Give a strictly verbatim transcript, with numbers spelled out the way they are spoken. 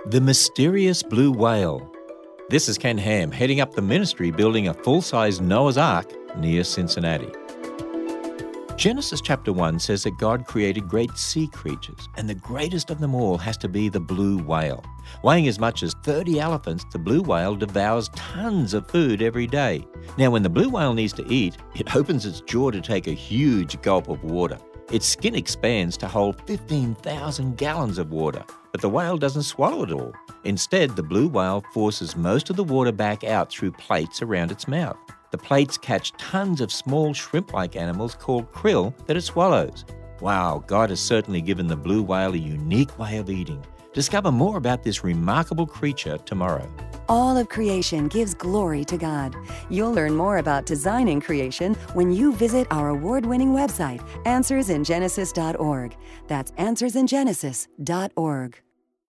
The Mysterious Blue Whale. This is Ken Ham, heading up the ministry building a full-size Noah's Ark near Cincinnati. Genesis chapter one says that God created great sea creatures, and the greatest of them all has to be the blue whale. Weighing as much as thirty elephants, the blue whale devours tons of food every day. Now, when the blue whale needs to eat, it opens its jaw to take a huge gulp of water. Its skin expands to hold fifteen thousand gallons of water, but the whale doesn't swallow it all. Instead, the blue whale forces most of the water back out through plates around its mouth. The plates catch tons of small shrimp-like animals called krill that it swallows. Wow, God has certainly given the blue whale a unique way of eating. Discover more about this remarkable creature tomorrow. All of creation gives glory to God. You'll learn more about designing creation when you visit our award-winning website, answers in genesis dot org. That's answers in genesis dot org.